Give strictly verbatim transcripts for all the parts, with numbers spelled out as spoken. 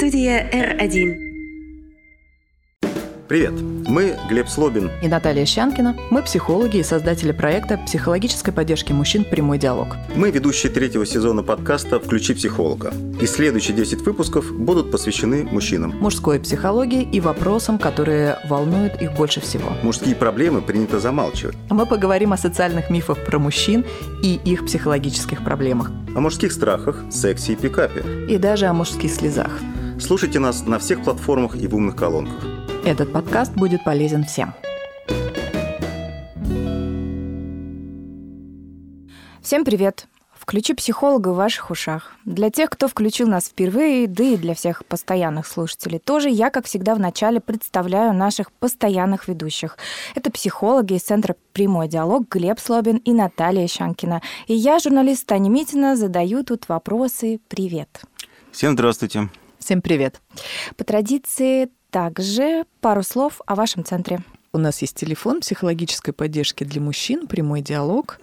Студия эр один. Привет, мы Глеб Слобин и Наталья Щанкина. Мы психологи и создатели проекта психологической поддержки мужчин «Прямой диалог». Мы ведущие третьего сезона подкаста «Включи психолога». И следующие десять выпусков будут посвящены мужчинам. Мужской психологии и вопросам, которые волнуют их больше всего. Мужские проблемы принято замалчивать. Мы поговорим о социальных мифах про мужчин и их психологических проблемах. О мужских страхах, сексе и пикапе. И даже о мужских слезах. Слушайте нас на всех платформах и в умных колонках. Этот подкаст будет полезен всем. Всем привет! Включи психолога в ваших ушах. Для тех, кто включил нас впервые, да и для всех постоянных слушателей тоже, я, как всегда, вначале представляю наших постоянных ведущих. Это психологи из Центра «Прямой диалог» Глеб Слобин и Наталья Щанкина. И я, журналист Таня Митина, задаю тут вопросы. Привет! Всем здравствуйте! Всем привет! По традиции, также пару слов о вашем центре. У нас есть телефон психологической поддержки для мужчин «Прямой диалог».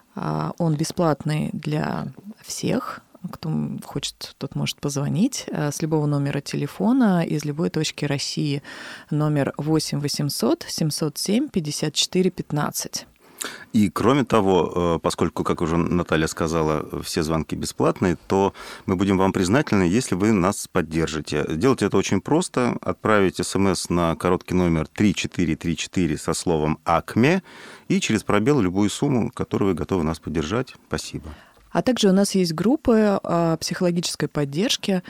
Он бесплатный для всех. Кто хочет, тот может позвонить с любого номера телефона из любой точки России. Номер восемь восемьсот семьсот семь пятьдесят четыре пятнадцать. И кроме того, поскольку, как уже Наталья сказала, все звонки бесплатные, то мы будем вам признательны, если вы нас поддержите. Делать это очень просто. Отправить смс на короткий номер три четыре три четыре со словом «АКМЕ» и через пробел любую сумму, которую вы готовы нас поддержать. Спасибо. А также у нас есть группы психологической поддержки.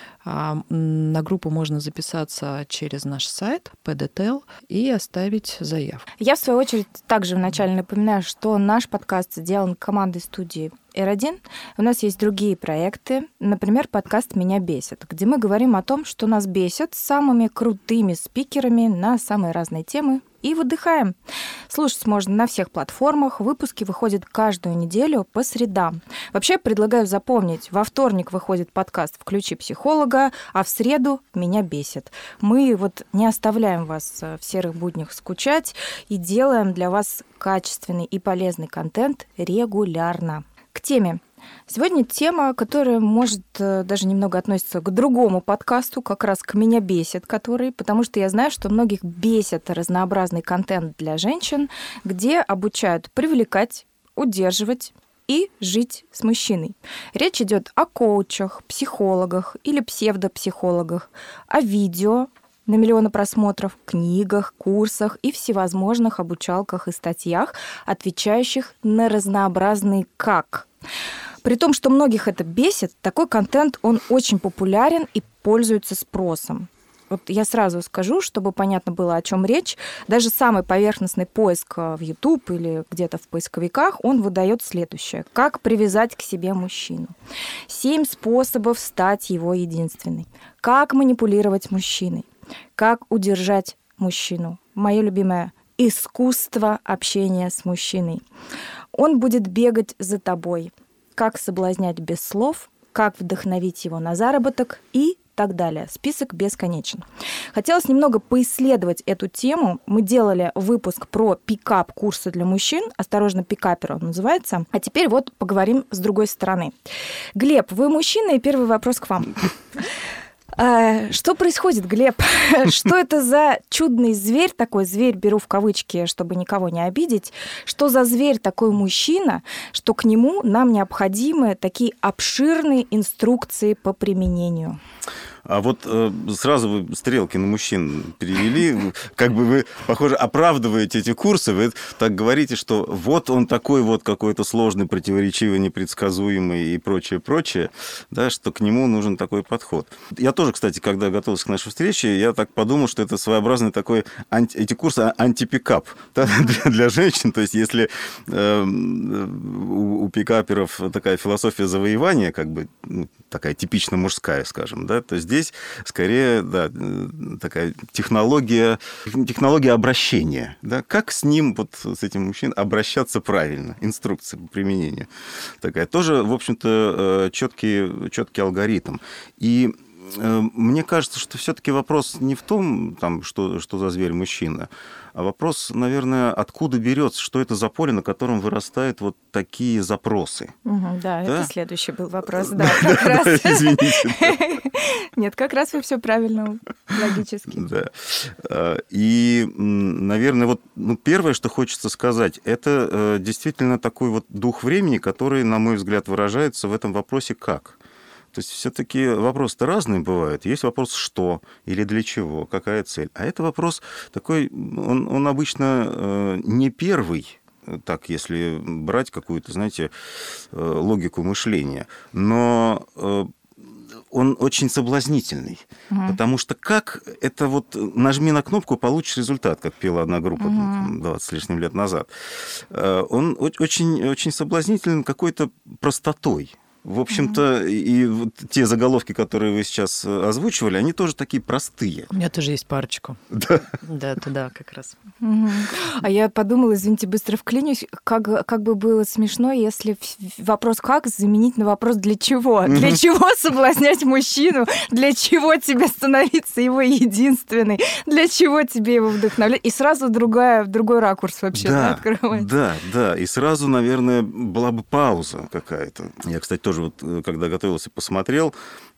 На группу можно записаться через наш сайт пи ди ти эл и оставить заявку. Я, в свою очередь, также вначале напоминаю, что наш подкаст сделан командой студии эр один. У нас есть другие проекты, например, подкаст «Меня бесит», где мы говорим о том, что нас бесит, с самыми крутыми спикерами на самые разные темы, и выдыхаем. Слушать можно на всех платформах. Выпуски выходят каждую неделю по средам. Вообще, я предлагаю запомнить, во вторник выходит подкаст «Включи психолога», а в среду «Меня бесит». Мы вот не оставляем вас в серых буднях скучать и делаем для вас качественный и полезный контент регулярно. К теме. Сегодня тема, которая, может, даже немного относится к другому подкасту, как раз к «Меня бесит», который, потому что я знаю, что многих бесит разнообразный контент для женщин, где обучают привлекать, удерживать и жить с мужчиной. Речь идет о коучах, психологах или псевдопсихологах, о видео на миллионы просмотров, книгах, курсах и всевозможных обучалках и статьях, отвечающих на разнообразные «как». При том, что многих это бесит, такой контент, он очень популярен и пользуется спросом. Вот я сразу скажу, чтобы понятно было, о чем речь. Даже самый поверхностный поиск в YouTube или где-то в поисковиках, он выдает следующее. Как привязать к себе мужчину? Семь способов стать его единственной. Как манипулировать мужчиной? Как удержать мужчину? Мое любимое – искусство общения с мужчиной. Он будет бегать за тобой. Как соблазнять без слов, как вдохновить его на заработок и так далее. Список бесконечен. Хотелось немного поисследовать эту тему. Мы делали выпуск про пикап-курсы для мужчин. «Осторожно, пикапер» он называется. А теперь вот поговорим с другой стороны. Глеб, вы мужчина, и первый вопрос к вам. Что происходит, Глеб? Что это за чудный зверь такой? Зверь беру в кавычки, чтобы никого не обидеть. Что за зверь такой мужчина, что к нему нам необходимы такие обширные инструкции по применению? А вот э, сразу вы стрелки на мужчин перевели, как бы вы, похоже, оправдываете эти курсы, вы так говорите, что вот он такой вот какой-то сложный, противоречивый, непредсказуемый и прочее, прочее, да, что к нему нужен такой подход. Я тоже, кстати, когда готовился к нашей встрече, я так подумал, что это своеобразный такой, анти, эти курсы антипикап, да, для, для женщин, то есть если э, у, у пикаперов такая философия завоевания, как бы ну, такая типично мужская, скажем, да, то здесь скорее, да, такая технология, технология обращения. Да? Как с ним, вот с этим мужчиной, обращаться правильно? Инструкция по применению. Такая тоже, в общем-то, четкий, четкий алгоритм. И мне кажется, что все-таки вопрос не в том, там, что, что за зверь мужчина, а вопрос, наверное, откуда берется, что это за поле, на котором вырастают вот такие запросы. Угу, да, да, это следующий был вопрос. Да, как раз. Извините. Нет, как раз вы все правильно, логически. Да. И, наверное, вот ну, первое, что хочется сказать, это действительно такой вот дух времени, который, на мой взгляд, выражается в этом вопросе «как?». То есть все-таки вопросы-то разные бывают. Есть вопрос «что?» или «для чего?», какая цель. А это вопрос такой, он, он обычно э, не первый, так, если брать какую-то, знаете, э, логику мышления, но э, он очень соблазнительный. Uh-huh. Потому что как это вот нажми на кнопку, получишь результат, как пела одна группа uh-huh. двадцать с лишним лет назад. Э, он очень, очень соблазнителен какой-то простотой. В общем-то, mm-hmm. и вот те заголовки, которые вы сейчас озвучивали, они тоже такие простые. У меня тоже есть парочку. Да? Да, туда как раз. Mm-hmm. А я подумала, извините, быстро вклинюсь, как, как бы было смешно, если вопрос «как» заменить на вопрос «для чего?». Mm-hmm. Для чего соблазнять мужчину? Для чего тебе становиться его единственной? Для чего тебе его вдохновлять? И сразу другая, другой ракурс вообще да, да, открывается. Да, да. И сразу, наверное, была бы пауза какая-то. Я, кстати, тоже вот, когда готовился, посмотрел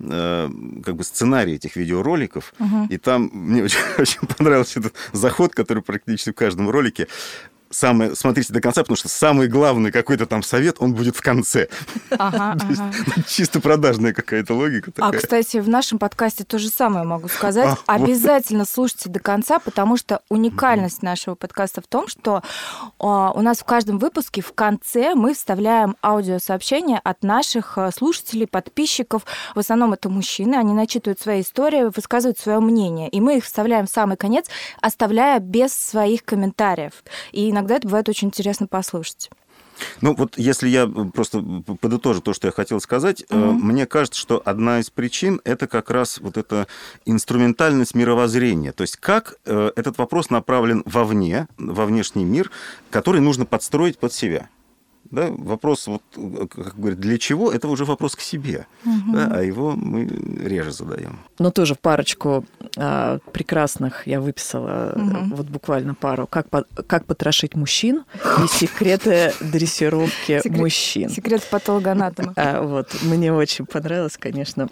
э, как бы сценарий этих видеороликов, uh-huh. и там мне очень, очень понравился этот заход, который практически в каждом ролике. Самое, смотрите до конца, потому что самый главный какой-то там совет, он будет в конце. Ага, ага. Чисто продажная какая-то логика такая. А, кстати, в нашем подкасте то же самое могу сказать. А, Обязательно вот. Слушайте до конца, потому что уникальность нашего подкаста в том, что а, у нас в каждом выпуске в конце мы вставляем аудиосообщения от наших слушателей, подписчиков. В основном это мужчины, они начитывают свои истории, высказывают свое мнение. И мы их вставляем в самый конец, оставляя без своих комментариев. И иногда это бывает очень интересно послушать. Ну вот если я просто подытожу то, что я хотел сказать, mm-hmm. мне кажется, что одна из причин – это как раз вот эта инструментальность мировоззрения. То есть как этот вопрос направлен вовне, во внешний мир, который нужно подстроить под себя. Да, вопрос, вот, как говорят, для чего, это уже вопрос к себе, угу. да, а его мы реже задаем. Но тоже в парочку а, прекрасных я выписала, угу. вот буквально пару, как, по, как потрошить мужчин и секреты дрессировки Секрет, мужчин. Секрет патологоанатома. А, вот, мне очень понравилось, конечно.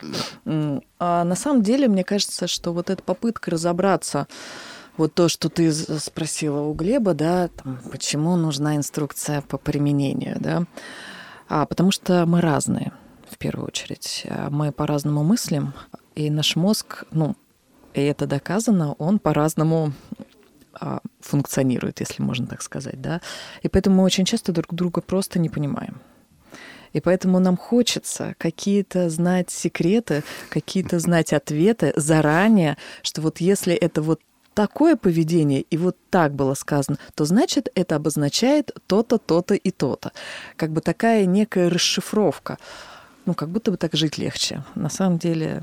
А на самом деле, мне кажется, что вот эта попытка разобраться. Вот то, что ты спросила у Глеба, да, там, почему нужна инструкция по применению, да, а, потому что мы разные, в первую очередь. Мы по-разному мыслим, и наш мозг, ну, и это доказано, он по-разному а, функционирует, если можно так сказать, да, и поэтому мы очень часто друг друга просто не понимаем. И поэтому нам хочется какие-то знать секреты, какие-то знать ответы заранее, что вот если это вот такое поведение, и вот так было сказано, то значит, это обозначает то-то, то-то и то-то. Как бы такая некая расшифровка. Ну, как будто бы так жить легче. На самом деле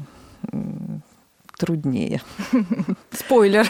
труднее. Спойлер.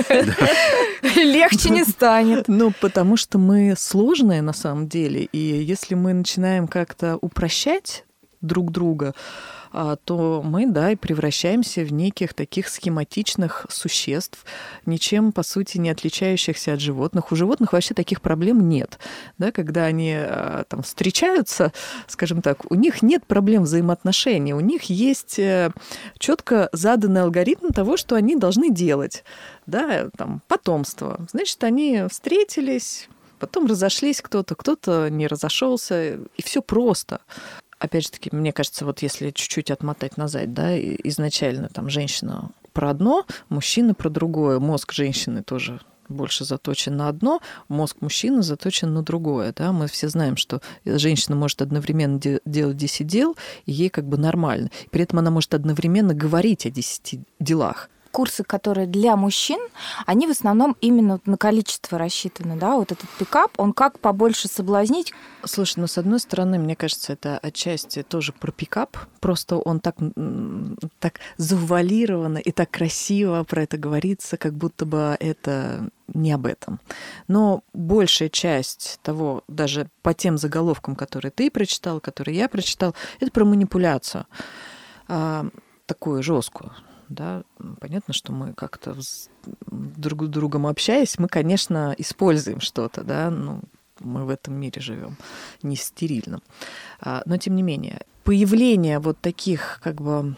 Легче не станет. Ну, потому что мы сложные на самом деле, и если мы начинаем как-то упрощать друг друга, то мы, да, и превращаемся в неких таких схематичных существ, ничем, по сути, не отличающихся от животных. У животных вообще таких проблем нет. Да, когда они там встречаются, скажем так, у них нет проблем взаимоотношений, у них есть четко заданный алгоритм того, что они должны делать. Да, там, потомство. Значит, они встретились, потом разошлись кто-то, кто-то не разошелся, и все просто. Опять же таки, мне кажется, вот если чуть-чуть отмотать назад, да, изначально там женщина про одно, мужчина про другое, мозг женщины тоже больше заточен на одно, мозг мужчины заточен на другое, да, мы все знаем, что женщина может одновременно де- делать десять дел, и ей как бы нормально, при этом она может одновременно говорить о десяти делах. Курсы, которые для мужчин, они в основном именно на количество рассчитаны, да, вот этот пикап, он как побольше соблазнить. Слушай, ну, с одной стороны, мне кажется, это отчасти тоже про пикап, просто он так, так завуалированно и так красиво про это говорится, как будто бы это не об этом. Но большая часть того, даже по тем заголовкам, которые ты прочитал, которые я прочитал, это про манипуляцию. такую жесткую. Да, понятно, что мы как-то с друг с другом общаясь, мы, конечно, используем что-то, да, ну, мы в этом мире живем, не стерильно. Но, тем не менее, появление вот таких, как бы,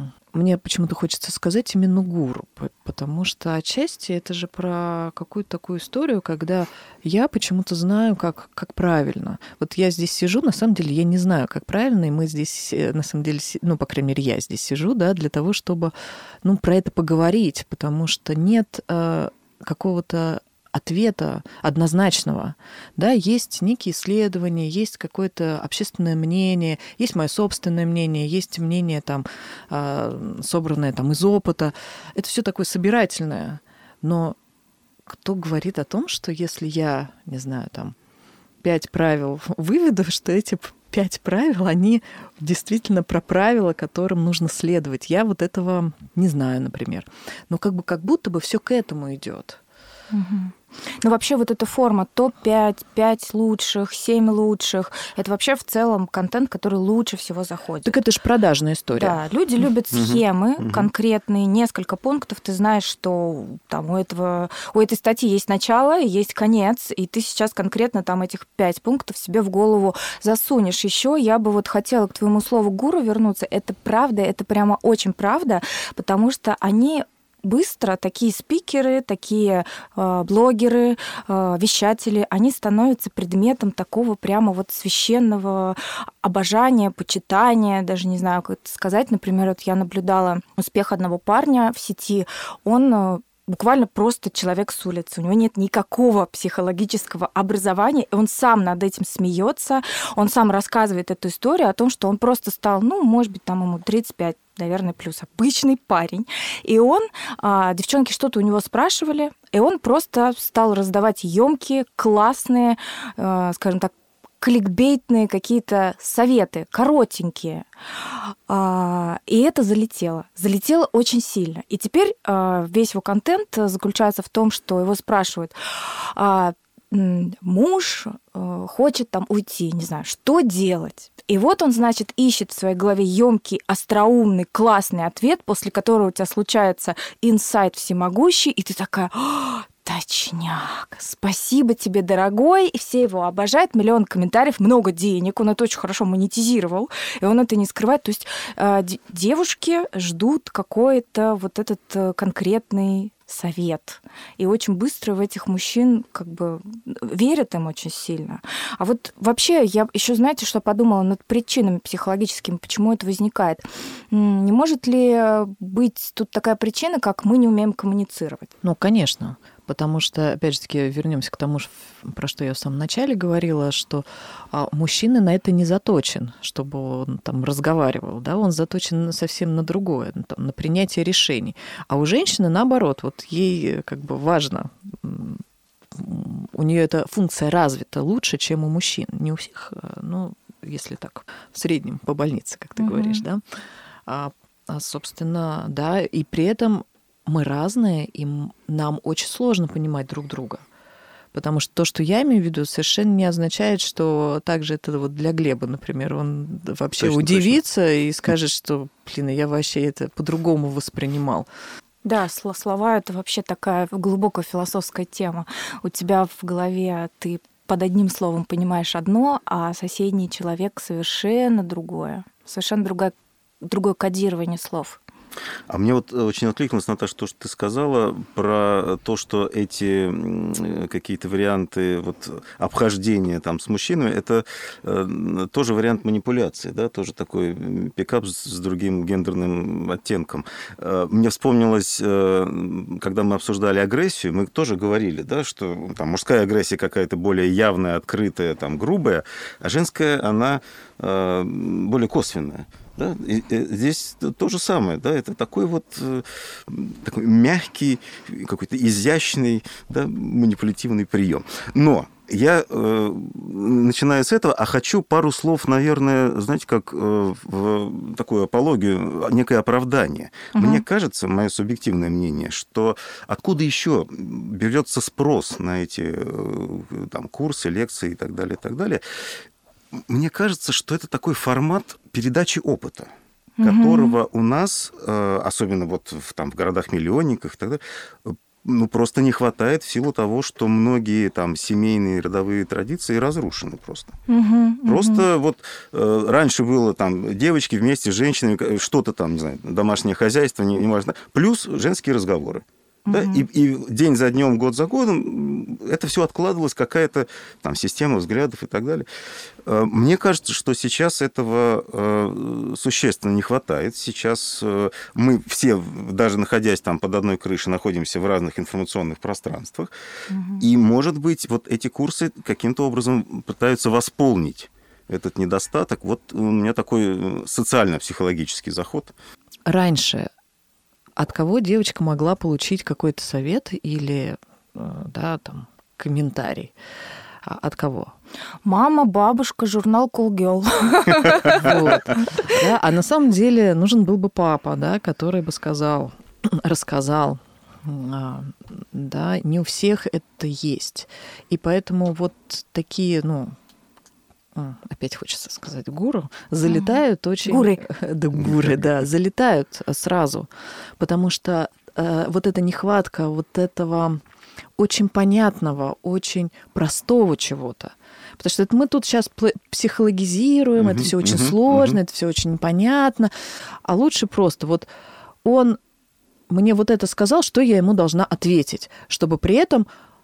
мне почему-то хочется сказать именно гуру, потому что отчасти это же про какую-то такую историю, когда я почему-то знаю, как, как правильно. Вот я здесь сижу, на самом деле я не знаю, как правильно, и мы здесь, на самом деле, ну, по крайней мере, я здесь сижу, да, для того, чтобы, ну, про это поговорить, потому что нет э, какого-то ответа однозначного. Да, есть некие исследования, есть какое-то общественное мнение, есть мое собственное мнение, есть мнение, там, собранное там, из опыта. Это все такое собирательное. Но кто говорит о том, что если я, не знаю, там, пять правил выведу, что эти пять правил, они действительно про правила, которым нужно следовать. Я вот этого не знаю, например. Но как бы как будто бы все к этому идет. Угу. Ну, вообще вот эта форма топ пять, пять лучших, семь лучших, это вообще в целом контент, который лучше всего заходит. Так это же продажная история. Да, люди любят схемы угу. конкретные, несколько пунктов. Ты знаешь, что там у, этого, у этой статьи есть начало, есть конец, и ты сейчас конкретно там этих пять пунктов себе в голову засунешь. Еще я бы вот хотела к твоему слову гуру вернуться. Это правда, это прямо очень правда, потому что они... быстро такие спикеры, такие э, блогеры, э, вещатели, они становятся предметом такого прямо вот священного обожания, почитания, даже не знаю, как это сказать. Например, вот я наблюдала успех одного парня в сети, он э, буквально просто человек с улицы. У него нет никакого психологического образования, и он сам над этим смеется, он сам рассказывает эту историю о том, что он просто стал, ну, может быть, там ему тридцать пять, наверное, плюс, обычный парень. И он, а, девчонки что-то у него спрашивали, и он просто стал раздавать ёмкие, классные, а, скажем так, кликбейтные какие-то советы, коротенькие. А, и это залетело. Залетело очень сильно. И теперь а, весь его контент заключается в том, что его спрашивают, а, муж э, хочет там уйти, не знаю, что делать? И вот он, значит, ищет в своей голове ёмкий, остроумный, классный ответ, после которого у тебя случается инсайт всемогущий, и ты такая: точняк, спасибо тебе, дорогой. И все его обожают, миллион комментариев, много денег, он это очень хорошо монетизировал, и он это не скрывает. То есть э, девушки ждут какой-то вот этот э, конкретный совет. И очень быстро в этих мужчин как бы верят им очень сильно. А вот вообще я еще, знаете, что подумала над причинами психологическими, почему это возникает. Не может ли быть тут такая причина, как мы не умеем коммуницировать? Ну, конечно. Потому что, опять же таки, вернемся к тому, про что я в самом начале говорила, что мужчина на это не заточен, чтобы он там разговаривал, да, он заточен совсем на другое, там, на принятие решений. А у женщины, наоборот, вот ей как бы важно, у нее эта функция развита лучше, чем у мужчин. Не у всех, но если так, в среднем по больнице, как ты mm-hmm. говоришь, да. А, а, собственно, да, и при этом мы разные, и нам очень сложно понимать друг друга. Потому что то, что я имею в виду, совершенно не означает, что также это вот для Глеба, например, он вообще точно, удивится точно. И скажет, что, блин, я вообще это по-другому воспринимал. Да, слова — это вообще такая глубокая философская тема. У тебя в голове ты под одним словом понимаешь одно, а соседний человек совершенно другое. Совершенно другое, другое кодирование слов. А мне вот очень откликнулось, Наташа, то, что ты сказала про то, что эти какие-то варианты вот, обхождения там, с мужчинами, это тоже вариант манипуляции, да, тоже такой пикап с другим гендерным оттенком. Мне вспомнилось, когда мы обсуждали агрессию, мы тоже говорили, да, что там, мужская агрессия какая-то более явная, открытая, там, грубая, а женская, она более косвенная. Да? И здесь то же самое, да, это такой вот такой мягкий, какой-то изящный, да, манипулятивный прием. Но я э, начинаю с этого, а хочу пару слов, наверное, знаете, как э, в такую апологию, некое оправдание. Угу. Мне кажется, мое субъективное мнение, что откуда еще берется спрос на эти э, там, курсы, лекции и так далее, и так далее. Мне кажется, что это такой формат передачи опыта. которого угу. у нас, особенно вот в, там, в городах-миллионниках и так далее, ну, просто не хватает в силу того, что многие там семейные родовые традиции разрушены просто. Угу, просто угу. вот э, раньше было там девочки вместе с женщинами, что-то там, не знаю, домашнее хозяйство, не, не важно, плюс женские разговоры. Да? И, и день за днем, год за годом это все откладывалось, какая-то там система взглядов и так далее. Мне кажется, что сейчас этого существенно не хватает. Сейчас мы все, даже находясь там под одной крышей, находимся в разных информационных пространствах. Угу. И, может быть, вот эти курсы каким-то образом пытаются восполнить этот недостаток. Вот у меня такой социально-психологический заход. Раньше от кого девочка могла получить какой-то совет или, да, там, комментарий? От кого? Мама, бабушка, журнал Cool Girl. Вот. Да, а на самом деле нужен был бы папа, да, который бы сказал, рассказал. Да, не у всех это есть. И поэтому вот такие, ну, опять хочется сказать гуру, залетают mm-hmm. очень... Гуры. Да, гуры, да, залетают сразу. Потому что э, вот эта нехватка вот этого очень понятного, очень простого чего-то. Потому что это мы тут сейчас психологизируем, mm-hmm. это все очень mm-hmm. сложно, mm-hmm. это все очень непонятно. А лучше просто вот он мне вот это сказал, что я ему должна ответить, чтобы при этом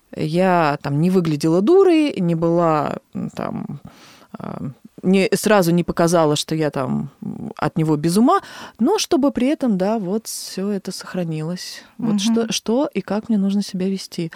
я там не выглядела дурой, не была там... Не, сразу не показала, что я там от него без ума, но чтобы при этом, да, вот все это сохранилось. Вот угу. что, что и как мне нужно себя вести.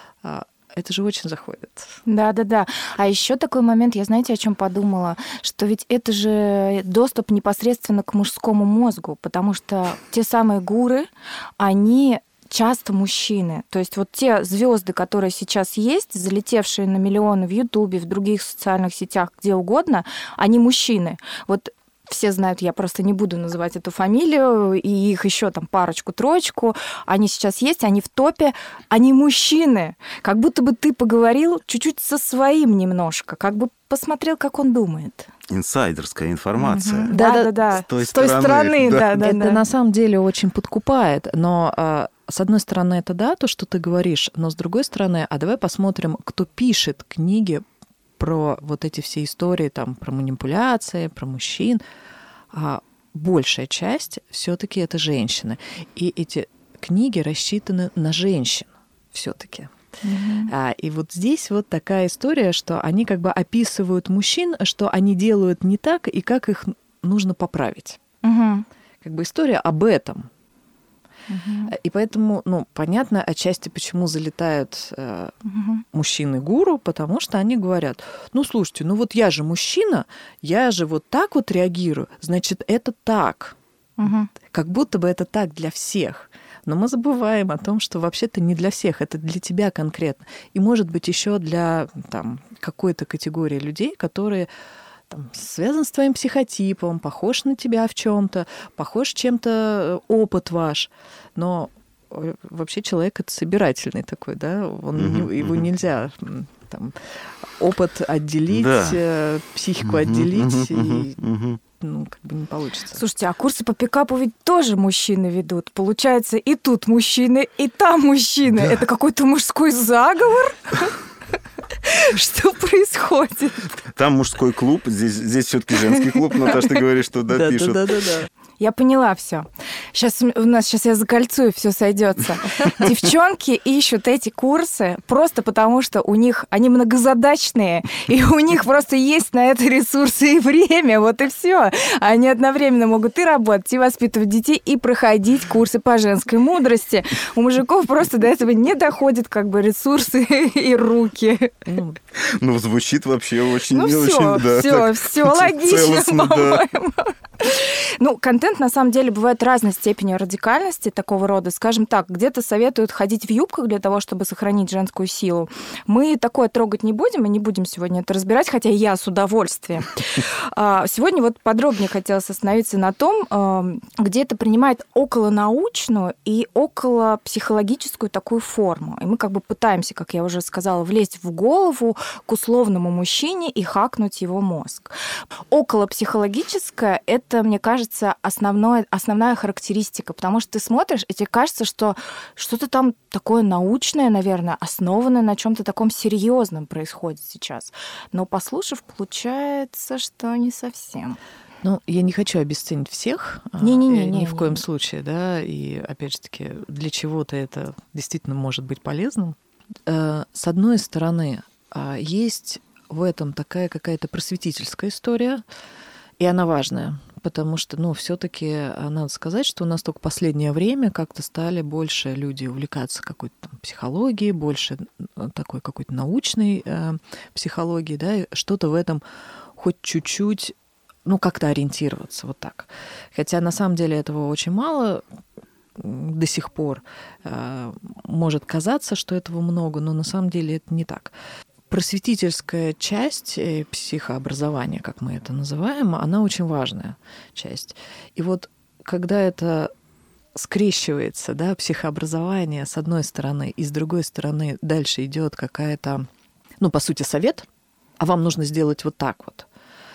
Это же очень заходит. Да-да-да. А еще такой момент, я, знаете, о чем подумала? Что ведь это же доступ непосредственно к мужскому мозгу, потому что те самые гуры, они... часто мужчины. То есть вот те звезды, которые сейчас есть, залетевшие на миллионы в Ютубе, в других социальных сетях, где угодно, они мужчины. Вот все знают, я просто не буду называть эту фамилию, и их еще там парочку-троечку. Они сейчас есть, они в топе, они мужчины. Как будто бы ты поговорил чуть-чуть со своим немножко, как бы посмотрел, как он думает. Инсайдерская информация. Да-да-да. С той С той стороны, да. да-да-да. Это на самом деле очень подкупает, но... С одной стороны, это да, то, что ты говоришь, но с другой стороны, а давай посмотрим, кто пишет книги про вот эти все истории, там, про манипуляции, про мужчин. А большая часть все-таки это женщины. И эти книги рассчитаны на женщин все-таки. Mm-hmm. А, и вот здесь вот такая история, что они как бы описывают мужчин, что они делают не так, и как их нужно поправить. Mm-hmm. Как бы история об этом. Uh-huh. И поэтому, ну, понятно отчасти, почему залетают э, uh-huh. мужчины-гуру, потому что они говорят, ну, слушайте, ну вот я же мужчина, я же вот так вот реагирую, значит, это так. Uh-huh. Как будто бы это так для всех. Но мы забываем о том, что вообще-то не для всех, это для тебя конкретно. И, может быть, еще для там, какой-то категории людей, которые... Там, связан с твоим психотипом, похож на тебя в чем-то, похож чем-то опыт ваш. Но вообще человек это собирательный такой, да, Он, uh-huh, его uh-huh. нельзя там, опыт отделить, да. психику uh-huh, отделить, uh-huh, и uh-huh. ну, как бы не получится. Слушайте, а курсы по пикапу ведь тоже мужчины ведут. Получается, и тут мужчины, и там мужчины. Да. Это какой-то мужской заговор? Что происходит? Там мужской клуб, здесь, здесь все-таки женский клуб, Наташа, ты говоришь, что да, пишут. Да, да, да, да. Я поняла все. Сейчас у нас сейчас я закольцую, все сойдется. Девчонки ищут эти курсы просто потому, что у них они многозадачные, и у них просто есть на это ресурсы и время, вот и все. Они одновременно могут и работать, и воспитывать детей, и проходить курсы по женской мудрости. У мужиков просто до этого не доходят как бы ресурсы и руки. Ну, звучит вообще очень... Ну, все, да, все, все логично, по-моему. Ну, контент, на самом деле, бывает разной степени радикальности такого рода. Скажем так, где-то советуют ходить в юбках для того, чтобы сохранить женскую силу. Мы такое трогать не будем, и не будем сегодня это разбирать, хотя я с удовольствием. Сегодня вот подробнее хотелось остановиться на том, где это принимает околонаучную и околопсихологическую такую форму. И мы как бы пытаемся, как я уже сказала, влезть в голову к условному мужчине и хакнуть его мозг. Околопсихологическое — это это, мне кажется, основное, основная характеристика, потому что ты смотришь, и тебе кажется, что что-то там такое научное, наверное, основанное на чем-то таком серьезном происходит сейчас. Но послушав, получается, что не совсем. Ну, я не хочу обесценить всех, Не-не-не, ни не, в не, коем не. случае, да, и опять же таки для чего-то это действительно может быть полезным. С одной стороны, есть в этом такая какая-то просветительская история, и она важная, потому что, ну, все-таки надо сказать, что у нас только последнее время как-то стали больше люди увлекаться какой-то там психологией, больше такой какой-то научной э, психологией, да, и что-то в этом хоть чуть-чуть, ну, как-то ориентироваться, вот так. Хотя на самом деле этого очень мало до сих пор. Э, может казаться, что этого много, но на самом деле это не так. Просветительская часть психообразования, как мы это называем, она очень важная часть. И вот когда это скрещивается, да, психообразование с одной стороны, и с другой стороны дальше идет какая-то, ну, по сути, совет, а вам нужно сделать вот так вот,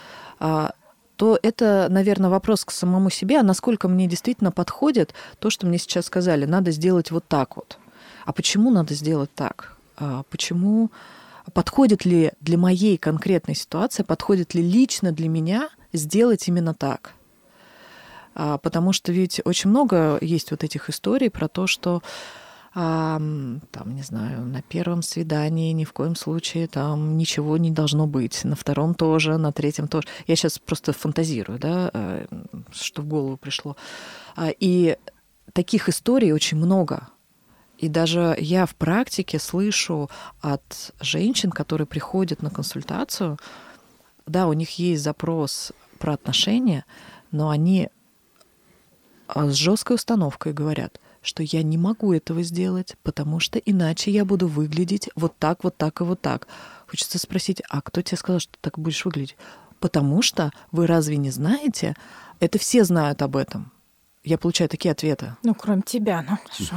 то это, наверное, вопрос к самому себе, а насколько мне действительно подходит то, что мне сейчас сказали, надо сделать вот так вот. А почему надо сделать так? А почему... Подходит ли для моей конкретной ситуации, подходит ли лично для меня сделать именно так? А, потому что ведь очень много есть вот этих историй про то, что а, там, не знаю, на первом свидании ни в коем случае там ничего не должно быть, на втором тоже, на третьем тоже. Я сейчас просто фантазирую, да, что в голову пришло. И таких историй очень много. И даже я в практике слышу от женщин, которые приходят на консультацию, да, у них есть запрос про отношения, но они с жесткой установкой говорят, что я не могу этого сделать, потому что иначе я буду выглядеть вот так, вот так и вот так. Хочется спросить, а кто тебе сказал, что ты так будешь выглядеть? Потому что вы разве не знаете? Это все знают об этом. Я получаю такие ответы. Ну, кроме тебя, ну, что?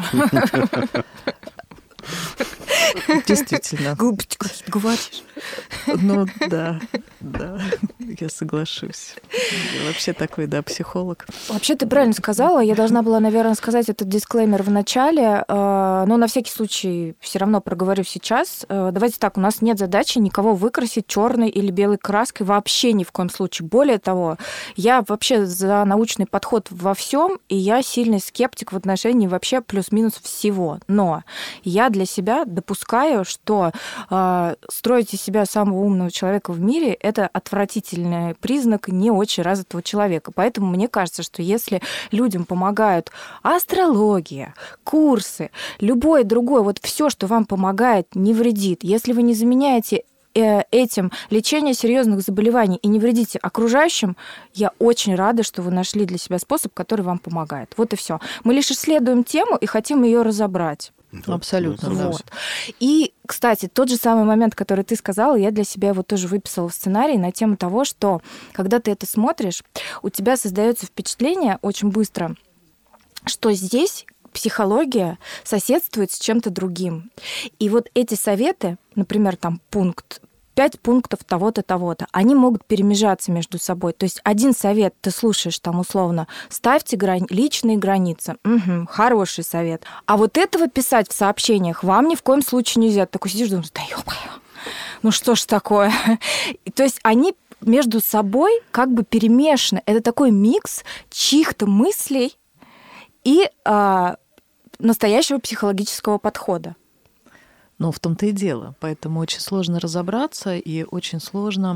Действительно. Глупости какие-то говоришь. Ну, да, да, я соглашусь. Я вообще такой, да, психолог. Вообще ты правильно сказала. Я должна была, наверное, сказать этот дисклеймер в начале, но на всякий случай все равно проговорю сейчас. Давайте так, у нас нет задачи никого выкрасить черной или белой краской вообще ни в коем случае. Более того, я вообще за научный подход во всем, и я сильный скептик в отношении вообще плюс-минус всего. Но я для себя допускаю, что э, строить из себя самого умного человека в мире — это отвратительный признак не очень развитого человека. Поэтому мне кажется, что если людям помогают астрология, курсы, любое другое, вот все, что вам помогает, не вредит. Если вы не заменяете этим лечение серьезных заболеваний и не вредите окружающим, я очень рада, что вы нашли для себя способ, который вам помогает. Вот и все. Мы лишь исследуем тему и хотим ее разобрать. Абсолютно. Вот. И, кстати, тот же самый момент, который ты сказала, я для себя его тоже выписала в сценарий на тему того, что когда ты это смотришь, у тебя создается впечатление очень быстро, что здесь психология соседствует с чем-то другим. И вот эти советы, например, там пункт, пять пунктов того-то, того-то, они могут перемежаться между собой. То есть один совет ты слушаешь там условно, ставьте грани- личные границы. Угу, хороший совет. А вот этого писать в сообщениях вам ни в коем случае нельзя. Ты такой сидишь, думаешь, да ё-моё, ну что ж такое? То есть они между собой как бы перемешаны. Это такой микс чьих-то мыслей и а, настоящего психологического подхода. Но в том-то и дело. Поэтому очень сложно разобраться и очень сложно,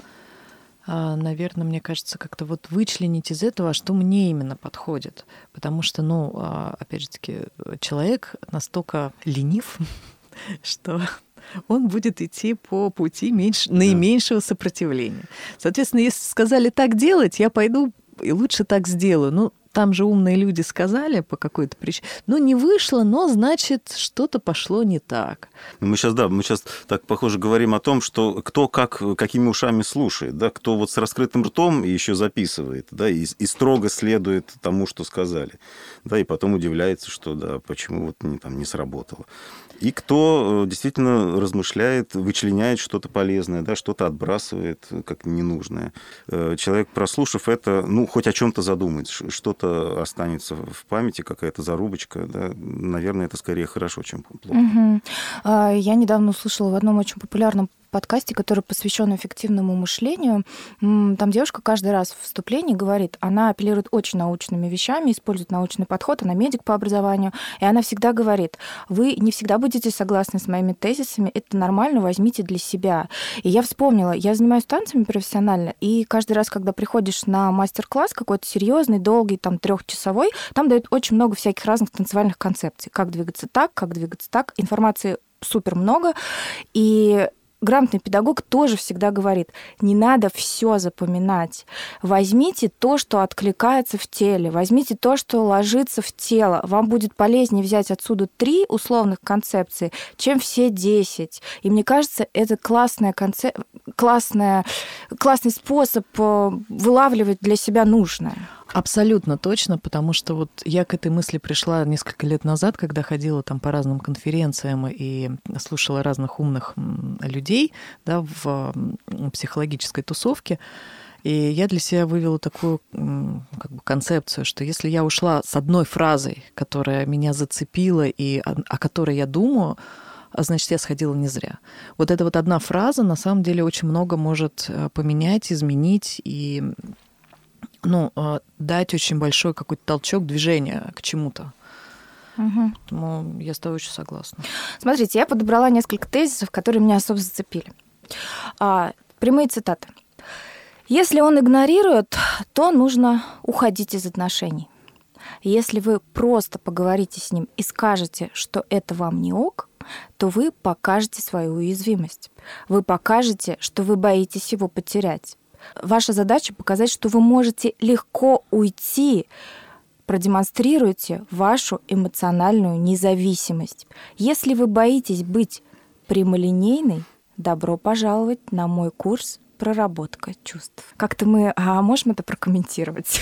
наверное, мне кажется, как-то вот вычленить из этого, что мне именно подходит. Потому что, ну, опять же таки, человек настолько ленив, что он будет идти по пути меньше, наименьшего сопротивления. Соответственно, если сказали так делать, я пойду и лучше так сделаю. Ну, там же умные люди сказали по какой-то причине. Ну, не вышло, но, значит, что-то пошло не так. Мы сейчас, да, мы сейчас так, похоже, говорим о том, что кто как, какими ушами слушает, да, кто вот с раскрытым ртом и еще записывает, да, и, и строго следует тому, что сказали, да, и потом удивляется, что, да, почему вот не, там, не сработало. И кто действительно размышляет, вычленяет что-то полезное, да, что-то отбрасывает как ненужное. Человек, прослушав это, ну, хоть о чем-то задумается, что-то останется в памяти, какая-то зарубочка, да, наверное, это скорее хорошо, чем плохо. Угу. Я недавно услышала в одном очень популярном подкасте, который посвящен эффективному мышлению. Там девушка каждый раз в вступлении говорит, она апеллирует очень научными вещами, использует научный подход, она медик по образованию, и она всегда говорит, вы не всегда будете согласны с моими тезисами, это нормально, возьмите для себя. И я вспомнила, я занимаюсь танцами профессионально, и каждый раз, когда приходишь на мастер-класс какой-то серьезный, долгий, там, трехчасовой, там дают очень много всяких разных танцевальных концепций. Как двигаться так, как двигаться так. Информации супер много, и грамотный педагог тоже всегда говорит, не надо все запоминать. Возьмите то, что откликается в теле, возьмите то, что ложится в тело. Вам будет полезнее взять отсюда три условных концепции, чем все десять. И мне кажется, это классная концеп... классная... классный способ вылавливать для себя нужное. Абсолютно точно, потому что вот я к этой мысли пришла несколько лет назад, когда ходила там по разным конференциям и слушала разных умных людей, да, в психологической тусовке. И я для себя вывела такую как бы концепцию, что если я ушла с одной фразой, которая меня зацепила и о, о которой я думаю, значит, я сходила не зря. Вот эта вот одна фраза на самом деле очень много может поменять, изменить и ну, дать очень большой какой-то толчок движения к чему-то. Угу. Поэтому я с тобой очень согласна. Смотрите, я подобрала несколько тезисов, которые меня особо зацепили. А, прямые цитаты. Если он игнорирует, то нужно уходить из отношений. Если вы просто поговорите с ним и скажете, что это вам не ок, то вы покажете свою уязвимость. Вы покажете, что вы боитесь его потерять. Ваша задача показать, что вы можете легко уйти, продемонстрируйте вашу эмоциональную независимость. Если вы боитесь быть прямолинейной, добро пожаловать на мой курс «Проработка чувств». Как-то мы... А можем это прокомментировать?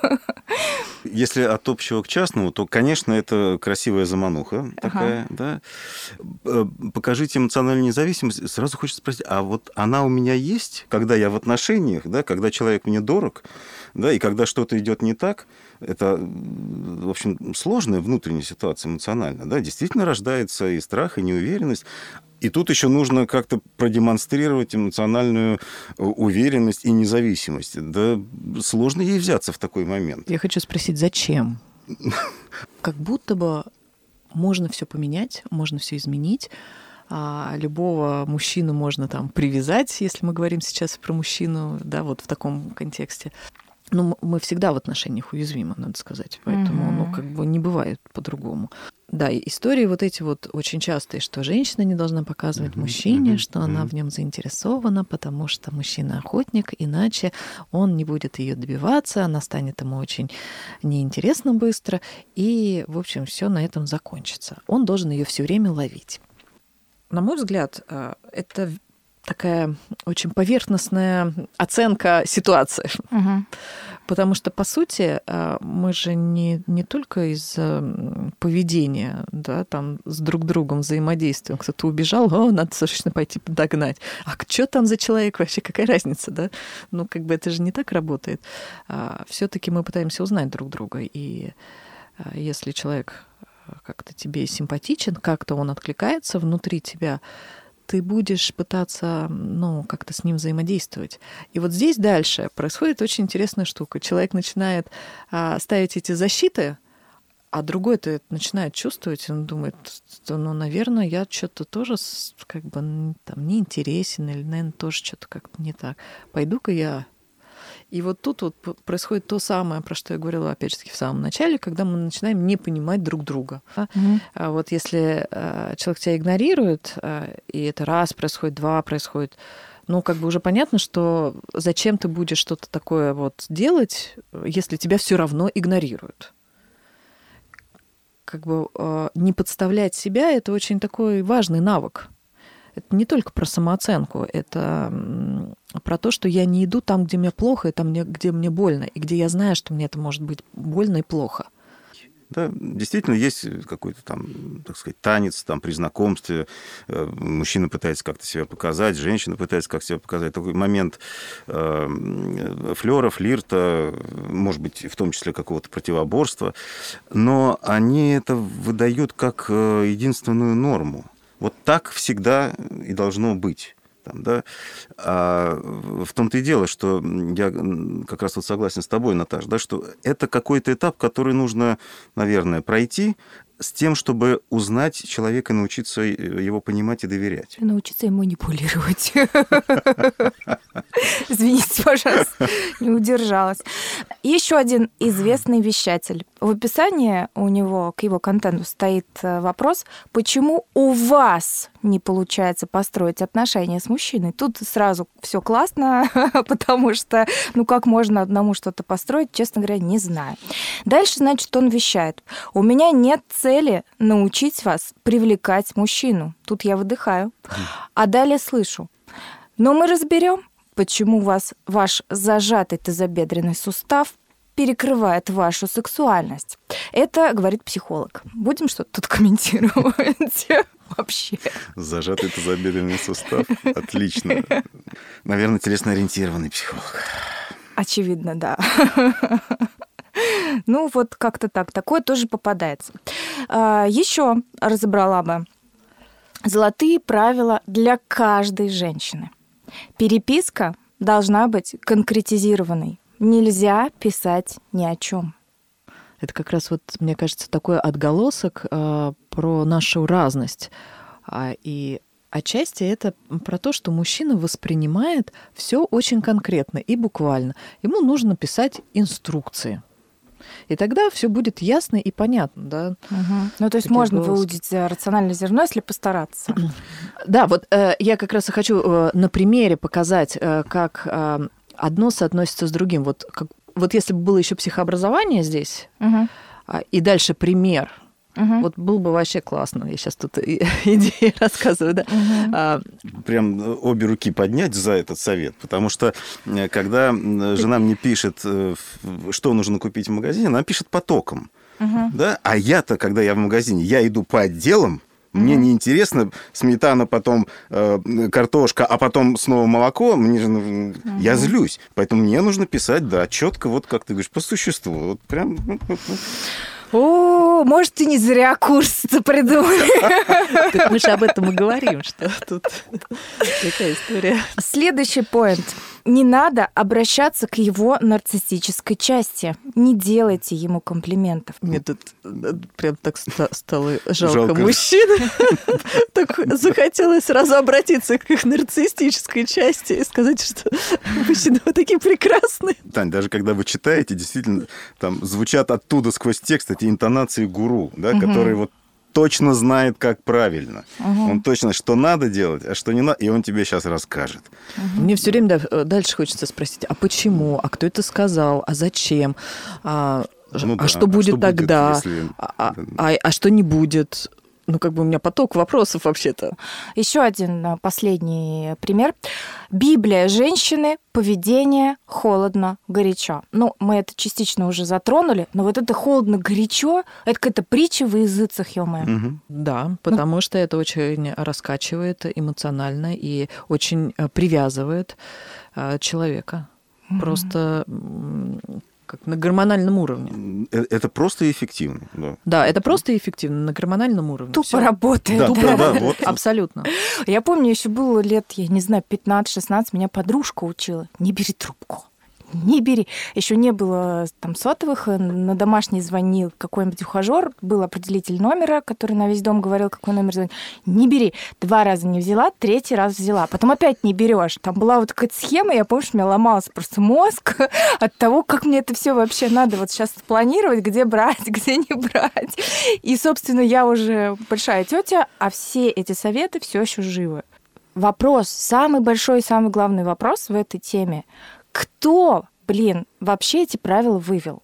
Если от общего к частному, то, конечно, это красивая замануха такая, ага. да. Покажите эмоциональную независимость. Сразу хочется спросить, а вот она у меня есть, когда я в отношениях, да, когда человек мне дорог, да, и когда что-то идет не так, это, в общем, сложная внутренняя ситуация эмоционально, да, действительно рождается и страх, и неуверенность. И тут еще нужно как-то продемонстрировать эмоциональную уверенность и независимость. Да сложно ей взяться в такой момент. Я хочу спросить, зачем? Как будто бы можно все поменять, можно все изменить. А любого мужчину можно там привязать, если мы говорим сейчас про мужчину, да, вот в таком контексте. Ну, мы всегда в отношениях уязвимы, надо сказать, поэтому, mm-hmm. ну, как бы не бывает по-другому. Да, и истории вот эти вот очень частые, что женщина не должна показывать mm-hmm. мужчине, mm-hmm. что она в нем заинтересована, потому что мужчина охотник, иначе он не будет ее добиваться, она станет ему очень неинтересна быстро, и, в общем, все на этом закончится. Он должен ее все время ловить. На мой взгляд, это такая очень поверхностная оценка ситуации. Угу. Потому что, по сути, мы же не, не только из поведения, да, там, с друг другом взаимодействуем. Кто-то убежал, о, надо срочно пойти догнать. А что там за человек вообще? Какая разница, да? Ну, как бы это же не так работает. Все-таки мы пытаемся узнать друг друга. И если человек как-то тебе симпатичен, как-то он откликается внутри тебя, ты будешь пытаться, ну, как-то с ним взаимодействовать. И вот здесь дальше происходит очень интересная штука. Человек начинает а, ставить эти защиты, а другой-то это начинает чувствовать, и он думает, что, ну, наверное, я что-то тоже как бы там неинтересен, или, наверное, тоже что-то как-то не так. Пойду-ка я... И вот тут вот происходит то самое, про что я говорила, опять же таки, в самом начале, когда мы начинаем не понимать друг друга. Mm-hmm. А вот если человек тебя игнорирует, и это раз происходит, два происходит, ну, как бы уже понятно, что зачем ты будешь что-то такое вот делать, если тебя все равно игнорируют. Как бы не подставлять себя — это очень такой важный навык. Это не только про самооценку, это про то, что я не иду там, где мне плохо, и там, где мне больно, и где я знаю, что мне это может быть больно и плохо. Да, действительно, есть какой-то там, так сказать, танец там, при знакомстве. Мужчина пытается как-то себя показать, женщина пытается как-то себя показать. Такой момент э, флёра, флирта, может быть, в том числе какого-то противоборства. Но они это выдают как единственную норму. Вот так всегда и должно быть. Там, да? А в том-то и дело, что я как раз вот согласен с тобой, Наташа, да, что это какой-то этап, который нужно, наверное, пройти с тем, чтобы узнать человека и научиться его понимать и доверять. Научиться ему манипулировать. Извините, пожалуйста, не удержалась. Еще один известный вещатель. В описании у него к его контенту стоит вопрос, почему у вас не получается построить отношения с мужчиной. Тут сразу все классно, потому что, ну как можно одному что-то построить, честно говоря, не знаю. Дальше, значит, он вещает. У меня нет цели научить вас привлекать мужчину. Тут я выдыхаю. А далее слышу. Но мы разберем, почему у вас ваш зажатый тазобедренный сустав перекрывает вашу сексуальность. Это говорит психолог. Будем что-то тут комментировать? Вообще. Зажатый тазобедренный сустав. Отлично. Наверное, телесно-ориентированный психолог. Очевидно, да. Ну, вот как-то так. Такое тоже попадается. Еще разобрала бы золотые правила для каждой женщины. Переписка должна быть конкретизированной. Нельзя писать ни о чем. Это как раз, вот, мне кажется, такой отголосок э, про нашу разность. А, и отчасти это про то, что мужчина воспринимает все очень конкретно и буквально. Ему нужно писать инструкции. И тогда все будет ясно и понятно, да. Угу. Ну, то есть Такие можно голоски. выудить рациональное зерно, если постараться. Да, вот э, я как раз и хочу э, на примере показать, э, как э, одно соотносится с другим. Вот, как, вот если бы было еще психообразование здесь, Угу. э, и дальше пример, Угу. вот было бы вообще классно. Я сейчас тут идеи рассказываю, да. Угу. А, Прям обе руки поднять за этот совет, потому что когда жена мне пишет, что нужно купить в магазине, она пишет потоком. Угу. Да? А я-то, когда я в магазине, я иду по отделам, мне Мгм. неинтересно сметана, потом э, картошка, а потом снова молоко. Мне же, ну, я злюсь. Поэтому мне нужно писать, да, четко, вот как ты говоришь, по существу. Вот прям... О, может, и не зря курс-то придумали. так мы же об этом и говорим, что тут такая история. Следующий поинт. Не надо обращаться к его нарциссической части. Не делайте ему комплиментов. Мне тут э, прям так ста- стало жалко, Жалко. мужчин. Так захотелось сразу обратиться к их нарциссической части и сказать, что мужчины вот такие прекрасные. Тань, даже когда вы читаете, действительно, там звучат оттуда сквозь текст эти интонации гуру, да, Мгм. который вот точно знает, как правильно. Мгм. Он точно, что надо делать, а что не надо, и он тебе сейчас расскажет. Мне все время да, дальше хочется спросить, а почему, а кто это сказал, а зачем, а, Ну а да, что будет тогда, если- а, а- а- а что не будет? Ну, как бы у меня поток вопросов вообще-то. Еще один а, последний пример. Библия женщины, поведение холодно, горячо. Ну, мы это частично уже затронули, но вот это холодно-горячо, это какая-то притча во языцах, ё-моё. Мгм. Да, потому что это очень раскачивает эмоционально и очень э, привязывает э, человека. Просто м, как на гормональном уровне. Э, Это просто эффективно. Да. Да, это просто эффективно на гормональном уровне. Тупо Всё. работает. Да, Тупо да, да, работает. вот. Абсолютно. Я помню, еще было лет, я не знаю, пятнадцать-шестнадцать, меня подружка учила. Не бери трубку. Не бери. Еще не было там сотовых, на домашний звонил какой-нибудь ухажер, был определитель номера, который на весь дом говорил, какой номер звонит. Не бери. Два раза не взяла, третий раз взяла. Потом опять не берешь. Там была вот какая-то схема, я помню, что у меня ломался просто мозг от того, как мне это все вообще надо вот сейчас планировать, где брать, где не брать. И, собственно, я уже большая тетя, а все эти советы все еще живы. вопрос, самый большой и самый главный вопрос в этой теме, кто, блин, вообще эти правила вывел?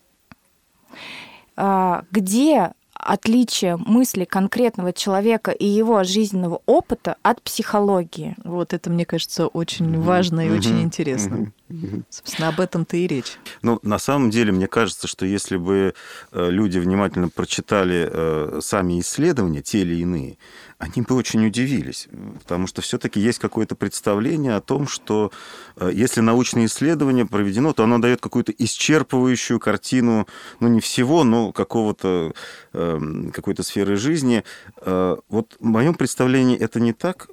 Где отличие мысли конкретного человека и его жизненного опыта от психологии? Вот это, мне кажется, очень важно и очень интересно. Собственно, об этом-то и речь. Ну, на самом деле, мне кажется, что если бы люди внимательно прочитали сами исследования, те или иные, они бы очень удивились, потому что все-таки есть какое-то представление о том, что если научное исследование проведено, то оно дает какую-то исчерпывающую картину, ну, не всего, но какого-то, какой-то сферы жизни. Вот в моем представлении это не так.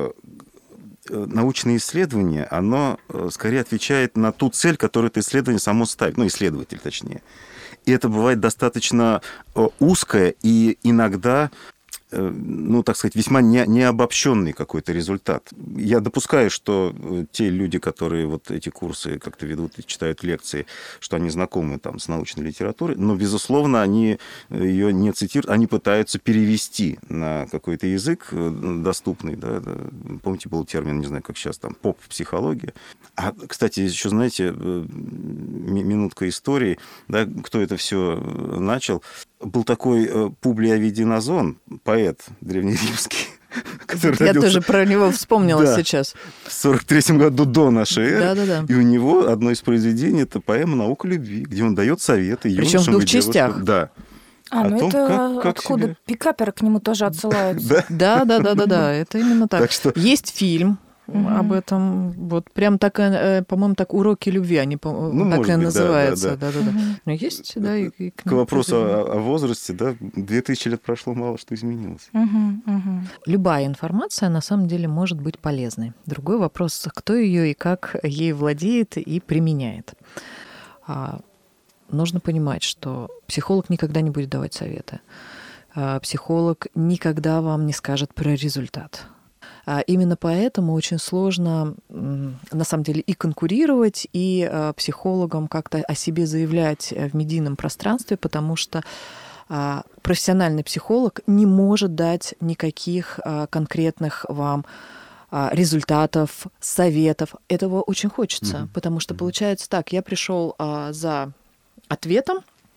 Научное исследование, оно скорее отвечает на ту цель, которую это исследование само ставит, ну, исследователь точнее. И это бывает достаточно узкое и иногда, ну, так сказать, весьма не, необобщенный какой-то результат. Я допускаю, что те люди, которые вот эти курсы как-то ведут и читают лекции, что они знакомы там с научной литературой, но, безусловно, они ее не цитируют, они пытаются перевести на какой-то язык доступный. Да, да. Помните, был термин, не знаю, как сейчас, там, поп-психология. А, кстати, еще, знаете, минутка истории, да, кто это все начал. Был такой Публий Овидий-Назон, поэт древнеримский, который Я родился... тоже про него вспомнила да, сейчас. В сорок третьем году до нашей эры. Да, да, да. И у него одно из произведений — это поэма «Наука любви», где он дает советы юношам. Причем в двух частях. Да. А, ну том, это как, как откуда себе... пикаперы к нему тоже отсылаются. Да, да, да, да, да, это именно так. Так что... Есть фильм об этом, вот прям так, по-моему, так «Уроки любви», они ну, так и называются. Да, да, да. Но есть, да, и, и к вопросу о, о возрасте, да, две тысячи лет прошло, мало что изменилось. Угу, угу. Любая информация на самом деле может быть полезной. Другой вопрос, кто ее и как ей владеет и применяет. А, нужно понимать, что психолог никогда не будет давать советы. А, психолог никогда вам не скажет про результат. Именно поэтому очень сложно, на самом деле, и конкурировать, и психологам как-то о себе заявлять в медийном пространстве, потому что профессиональный психолог не может дать никаких конкретных вам результатов, советов. Этого очень хочется, mm-hmm. потому что получается так, я пришел за ответом,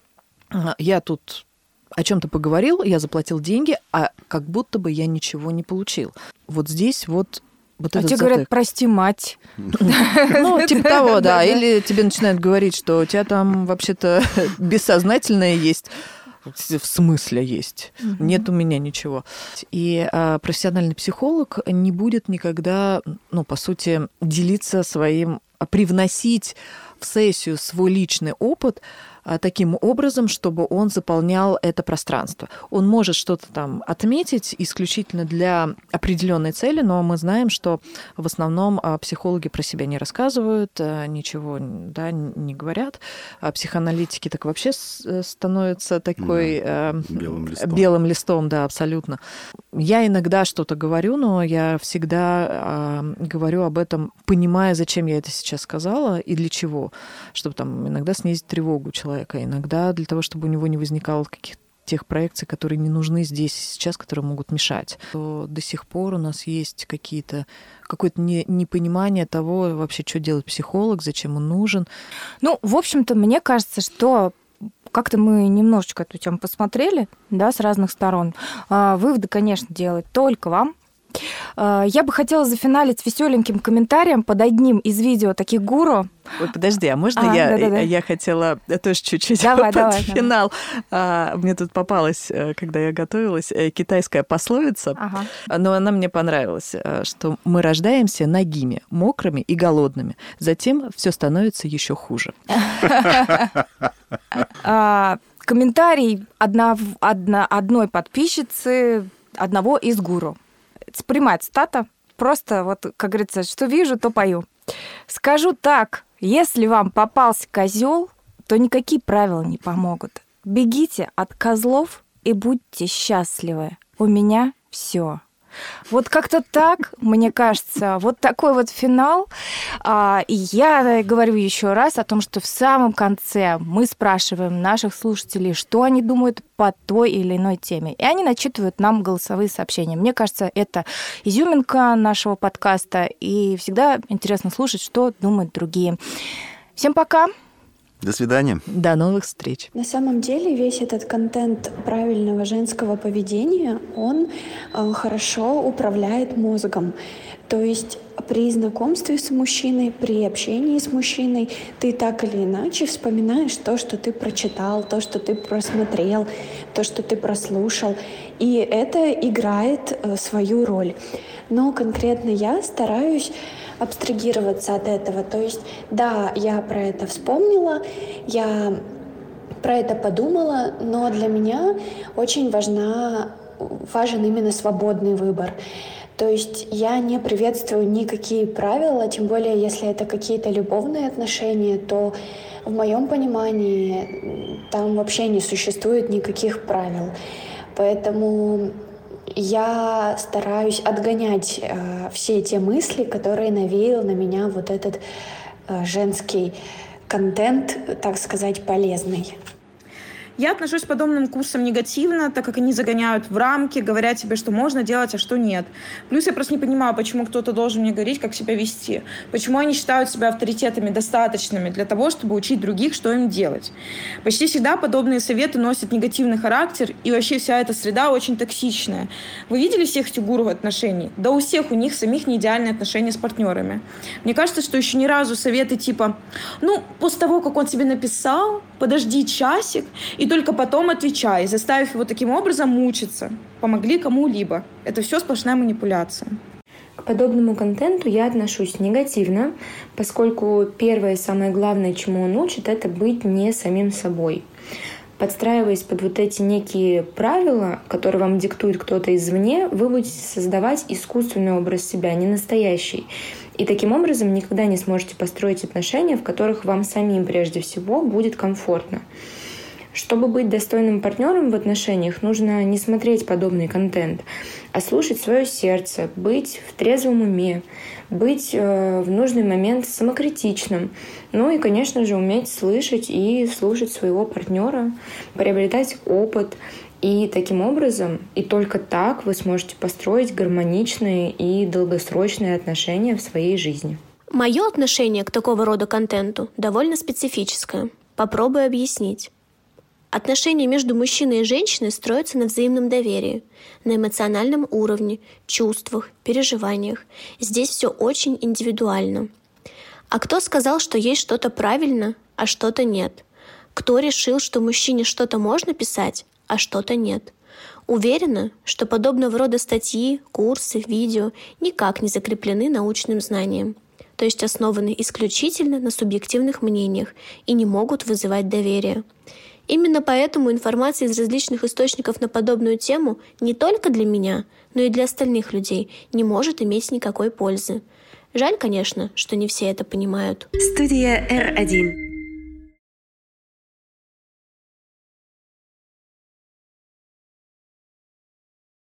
я тут... о чем-то поговорил, я заплатил деньги, а как будто бы я ничего не получил. Вот здесь вот... вот а этот тебе затык. говорят, прости, мать. Ну, типа того, да. Или тебе начинают говорить, что у тебя там вообще-то бессознательное есть. В смысле есть? Нет у меня ничего. И профессиональный психолог не будет никогда, ну, по сути, делиться своим, привносить в сессию свой личный опыт таким образом, чтобы он заполнял это пространство. Он может что-то там отметить исключительно для определенной цели, но мы знаем, что в основном психологи про себя не рассказывают, ничего, да, не говорят. А психоаналитики так вообще становятся такой да, белым листом. белым листом, да, абсолютно. Я иногда что-то говорю, но я всегда говорю об этом, понимая, зачем я это сейчас сказала и для чего, чтобы там иногда снизить тревогу человека. Иногда для того, чтобы у него не возникало каких-то тех проекций, которые не нужны здесь и сейчас, которые могут мешать. То до сих пор у нас есть какие-то, какое-то не, непонимание того вообще, что делает психолог, зачем он нужен. Ну, в общем-то, мне кажется, что как-то мы немножечко эту тему посмотрели, да, с разных сторон. Выводы, конечно, делать только вам. Я бы хотела зафиналить веселеньким комментарием под одним из видео таких гуру. Ой, подожди, а можно а, я, да, да, да. я хотела тоже чуть-чуть давай, под давай, финал? Давай. Мне тут попалась, когда я готовилась, китайская пословица, ага. но она мне понравилась, что мы рождаемся нагими, мокрыми и голодными, затем все становится еще хуже. Комментарий одной подписчицы одного из гуру. Прямая цитата. Просто вот, как говорится, что вижу, то пою. Скажу так, если вам попался козел, то никакие правила не помогут. Бегите от козлов и будьте счастливы. У меня все. Вот как-то так, мне кажется, вот такой вот финал. И я говорю еще раз о том, что в самом конце мы спрашиваем наших слушателей, что они думают по той или иной теме. И они начитывают нам голосовые сообщения. Мне кажется, это изюминка нашего подкаста, и всегда интересно слушать, что думают другие. Всем пока! До свидания. До новых встреч. На самом деле весь этот контент правильного женского поведения, он э, хорошо управляет мозгом. То есть при знакомстве с мужчиной, при общении с мужчиной ты так или иначе вспоминаешь то, что ты прочитал, то, что ты просмотрел, то, что ты прослушал. И это играет э, свою роль. Но конкретно я стараюсь абстрагироваться от этого. То есть, да, я про это вспомнила, я про это подумала, но для меня очень важна, важен именно свободный выбор. То есть я не приветствую никакие правила, тем более если это какие-то любовные отношения, то в моем понимании там вообще не существует никаких правил. Поэтому я стараюсь отгонять э, все те мысли, которые навеял на меня вот этот э, женский контент, так сказать, полезный. Я отношусь к подобным курсам негативно, так как они загоняют в рамки, говорят тебе, что можно делать, а что нет. Плюс я просто не понимаю, почему кто-то должен мне говорить, как себя вести. Почему они считают себя авторитетами достаточными для того, чтобы учить других, что им делать. Почти всегда подобные советы носят негативный характер, и вообще вся эта среда очень токсичная. Вы видели всех этих гуру отношений? Да у всех у них самих не идеальные отношения с партнерами. Мне кажется, что еще ни разу советы типа «ну, после того, как он тебе написал, подожди часик, и только потом отвечай, заставив его таким образом мучиться, помогли кому-либо». Это все сплошная манипуляция. К подобному контенту я отношусь негативно, поскольку первое и самое главное, чему он учит, это быть не самим собой. Подстраиваясь под вот эти некие правила, которые вам диктует кто-то извне, вы будете создавать искусственный образ себя, не настоящий. И таким образом никогда не сможете построить отношения, в которых вам самим прежде всего будет комфортно. Чтобы быть достойным партнером в отношениях, нужно не смотреть подобный контент, а слушать свое сердце, быть в трезвом уме, быть э, в нужный момент самокритичным, ну и, конечно же, уметь слышать и слушать своего партнера, приобретать опыт. И таким образом, и только так вы сможете построить гармоничные и долгосрочные отношения в своей жизни. Мое отношение к такого рода контенту довольно специфическое. Попробую объяснить. Отношения между мужчиной и женщиной строятся на взаимном доверии, на эмоциональном уровне, чувствах, переживаниях. Здесь все очень индивидуально. А кто сказал, что есть что-то правильно, а что-то нет? Кто решил, что мужчине что-то можно писать, а что-то нет? Уверена, что подобного рода статьи, курсы, видео никак не закреплены научным знанием, то есть основаны исключительно на субъективных мнениях и не могут вызывать доверие. Именно поэтому информация из различных источников на подобную тему не только для меня, но и для остальных людей не может иметь никакой пользы. Жаль, конечно, что не все это понимают. Студия эр один.